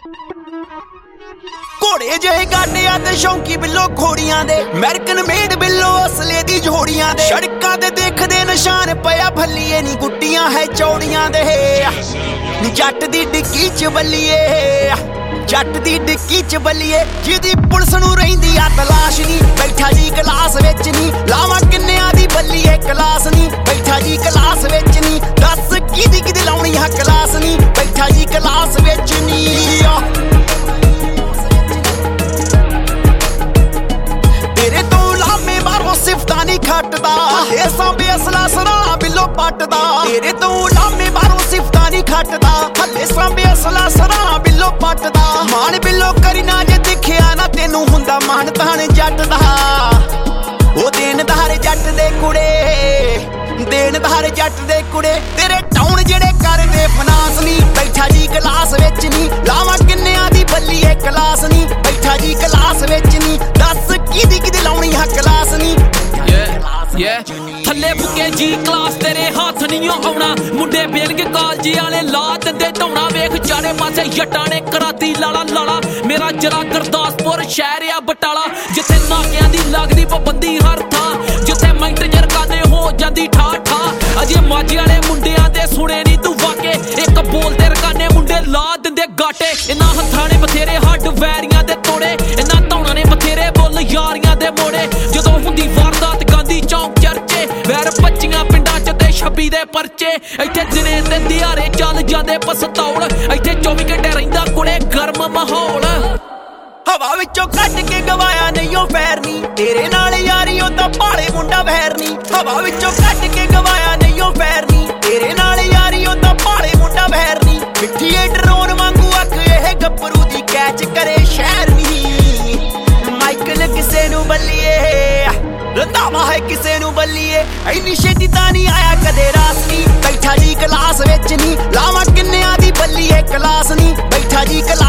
ਘੋੜੇ ਜਿਹੇ ਗਾਡਿਆਂ ਤੇ ਸ਼ੌਂਕੀ ਬਿੱਲੋ ਘੋੜੀਆਂ ਦੇ ਅਮਰੀਕਨ ਮੇਡ ਬਿੱਲੋ ਅਸਲੇ ਦੀ ਜੋੜੀਆਂ ਦੇ ਸੜਕਾਂ ਤੇ ਦੇਖਦੇ ਨਿਸ਼ਾਨ ਪਿਆ ਭੱਲੀਏ ਨੀ ਗੁੱਟੀਆਂ ਹੈ ਚੌੜੀਆਂ ਦੇ ਜੱਟ ਦੀ ਡਿੱਕੀ ਚ ਬੱਲੀਏ ਜੱਟ ਦੀ ਡਿੱਕੀ ਚ ਬੱਲੀਏ ਜਿਹਦੀ ਪੁਲਿਸ ਨੂੰ ਰਹਿੰਦੀ ਆ ਤਲਾਸ਼ ਨੀ ਬੈਠਾ ਜੀ ਕਲਾਸ ਵਿੱਚ ਨੀ ਲਾਵਾਂ ਕਿੰਨਿਆਂ ਦੀ ਬੱਲੀਏ ਕਲਾਸ ਨੀ ਬੈਠਾ ਜੀ ਕਲਾਸ ਵਿੱਚ ਨੀ ਦੱਸ ਕਿਹਦੀ ਲਾਉਣੀ ਆ ਕਲਾਸ ਨੀ ਬੈਠਾ ਜੀ ਕਲਾਸ ਵਿੱਚ ਨੀ ਤੇਰੇ ਤੋਂ ਲਾਮੇ ਬਾਹਰੋਂ ਸਿਫਤਾਂ ਨੀ ਖੱਟਦਾ ਇਹ ਸਾਂਭੇ ਅਸਲਾ ਸਰਾ ਬਿੱਲੋ ਪੱਟਦਾ ਤੇਰੇ ਤੋਂ ਲਾਮੇ ਬਾਹਰੋਂ ਸਿਫਤਾਂ ਨੀ ਖੱਟਦਾ ਹੱਲੇ ਸਾਂਭੇ ਅਸਲਾ ਸਰਾ ਬਿੱਲੋ ਪੱਟਦਾ ਮਾਣ ਬਿੱਲੋ ਕਰੀ ਨਾ ਜੇ ਦਿਖਿਆ ਨਾ ਤੈਨੂੰ ਹੁੰਦਾ ਮਾਣ ਤਾਣ ਜੱਟ ਦਾ ਉਹ ਦੇਣਦਾਰ ਜੱਟ ਦੇ ਕੁੜੇ ਦੇਣਦਾਰ ਜੱਟ ਦੇ ਕੁੜੇ ਤੇਰੇ ਟਾਉਣ ਜਿਹੜੇ ਕਰਦੇ ਫਨਾਸ ਨੀ ਬੈਠਾ ਜੀ ਕਲਾਸ ਵਿੱਚ ਨੀ ਲਾਵਾਂ ਕਿੰਨਿਆਂ ਦੀ ਬੱਲੀਏ ਕਲਾਸ ਨੀ ਬੈਠਾ ਜੀ ਕਲਾਸ ਵਿੱਚ ਨੀ ਦੱਸ ਕਿਹਦੀ ਲਾਉਣੀ ਆ ਕਲਾਸ ਨੀ ਥੱਲੇ ਫੁੱਕੇ ਜੀ ਕਲਾਸ ਤੇਰੇ ਹੱਥ ਨਹੀਂ ਆਉਣਾ ਮੁੰਡੇ ਬੇਲਗੇ ਕਾਲਜੀ ਵਾਲੇ ਲਾ ਦਿੰਦੇ ਧੌਣਾ ਵੇਖ ਚਾਰੇ ਪਾਸੇ ਜੱਟਾਂ ਨੇ ਕਰਾਤੀ ਲਾਲਾ ਲਾਲਾ ਮੇਰਾ ਜਰਾ ਗੁਰਦਾਸਪੁਰ ਸ਼ਹਿਰ ਆ ਬਟਾਲਾ ਜਿੱਥੇ ਨਾਕਿਆਂ ਦੀ ਲੱਗਦੀ ਪਾਬੰਦੀ ਹਰ ਥਾਂ ਜਿੱਥੇ ਮਿੰਟ ਜਰਕਾਨੇ ਹੋ ਜਾਂਦੀ ਠਾ ਠਾ ਅਜੇ ਮਾਝੇ ਵਾਲੇ ਮੁੰਡਿਆਂ ਦੇ ਸੁਣੇ ਨਹੀਂ ਤੂੰ ਵਾਕੇ ਇੱਕ ਬੋਲਦੇ ਰਕਾਨੇ ਮੁੰਡੇ ਲਾ ਦਿੰਦੇ ਗਾਟੇ ਇਹਨਾਂ ਹੱਥਾਂ ਨੇ ਬਥੇਰੇ ਹੱਡ ਵੈਰੀਆਂ ਦੇ ਤੋੜੇ ਇਹਨਾਂ ਧੌਣਾ ਨੇ ਬਥੇਰੇ ਬੁੱਲ ਯਾਰੀਆਂ ਦੇ ਮੋੜੇ ਜਦੋਂ ਹੁੰਦੀ ਵਾਰਦਾਤ ਗਾਂਧੀ ਚੌਂਕ ਚਰਚੇ ਵੈਰ ਬੱਚੀਆਂ ਪਿੰਡਾਂ ਚ ਤੇ 26 ਦੇ ਪਰਚੇ ਇੱਥੇ ਦਿਨੇ ਤੇ ਦਿਹਾੜੇ ਚੱਲ ਜਾਂਦੇ ਪਸਤੌਲ ਇੱਥੇ 24 ਘੰਟੇ ਰਹਿੰਦਾ ਕੁੜੇ ਗਰਮ ਮਾਹੌਲ ਹਵਾ ਵਿੱਚੋਂ ਕੱਢ ਕੇ ਗਵਾਇਆ ਨਹੀਂ ਉਹ ਫੈਰ ਨੀ ਤੇਰੇ ਨਾਲ ਯਾਰੀ ਉਹ ਤਾਂ ਭਾਲੇ ਮੁੰਡਾ ਵਹਿਰ ਨੀ ਹਵਾ ਵਿੱਚੋਂ ਕੱਢ ਕੇ ਗਵਾਇਆ ਨਹੀਂ ਉਹ ਫੈਰ ਨੀ ਤੇਰੇ ਨਾਲ ਯਾਰੀ ਉਹ ਤਾਂ ਭਾਲੇ ਮੁੰਡਾ ਵਹਿਰ ਨੀ ਮਿੱਠੀਏ ਡਰੋਨ ਵਾਂਗੂ ਅੱਖ ਇਹ ਗੱਭਰੂ ਦੀ ਕੈਚ ਕਰੇ ਸ਼ਹਿਰ ਨੀ ਮਾਈਕਲ ਕਿਸੇ ਨੂੰ ਬੱਲੀਏ ਰੰਧਾਵਾ ਹੈ ਕਿਸੇ ਨੂੰ ਬੱਲੀਏ ਇੰਨੀ ਛੇਤੀ ਤਾਂ ਨਹੀਂ ਆਇਆ ਕਦੇ ਰਾਸ ਨੀ ਬੈਠਾ ਜੀ ਕਲਾਸ ਵਿੱਚ ਨੀ ਲਾਵਾਂ ਕਿੰਨਿਆਂ ਦੀ ਬੱਲੀਏ ਕਲਾਸ ਨੀ ਬੈਠਾ ਜੀ